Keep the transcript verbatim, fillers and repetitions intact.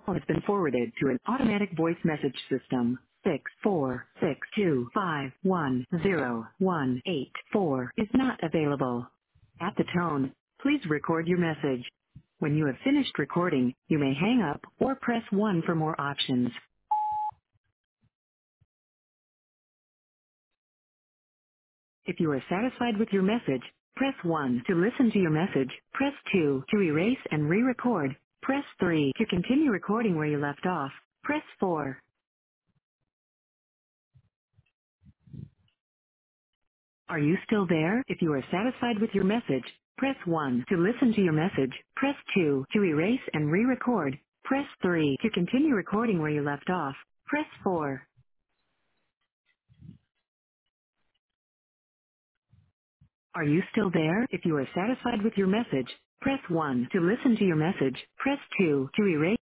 has been forwarded to an automatic voice message system. Six four six two five one zero one eight four is not available. At the tone, please record your message. When you have finished recording, you may hang up or press one for more options. If you are satisfied with your message, press one to listen to your message. Press two to erase and re-record. Press three to continue recording where you left off. Press four. Are you still there? If you are satisfied with your message, press one to listen to your message. Press two to erase and re-record. Press three to continue recording where you left off. Press four. Are you still there? If you are satisfied with your message, press one to listen to your message. Press two to erase